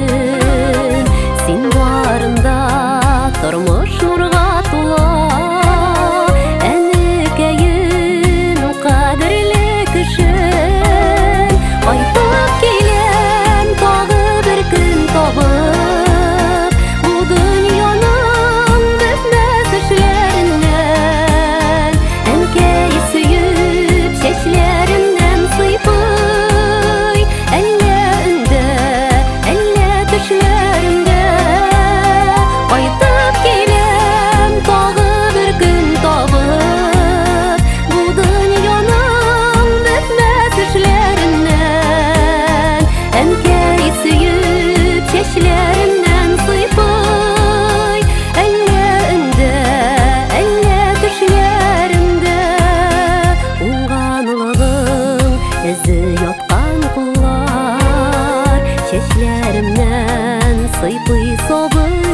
Sen barında turmuş nurga tola Enekeyim kadirli kişin Qaytып келем тагы bir gün табып Bu dünyanın bitmez işlerinden Enkey süyüp çeşlerimden sıypıy Elle ünde, elle düşlerimde Qaytып келem tagı bir gün табып Bu dünyanın bitmez işlerinden Enkey süyüp çeşlerimden sıypıy Elle ünde, elle düşlerimde Uğanlığın izi yotkan kullar Çeşlerimden sıypıy sobur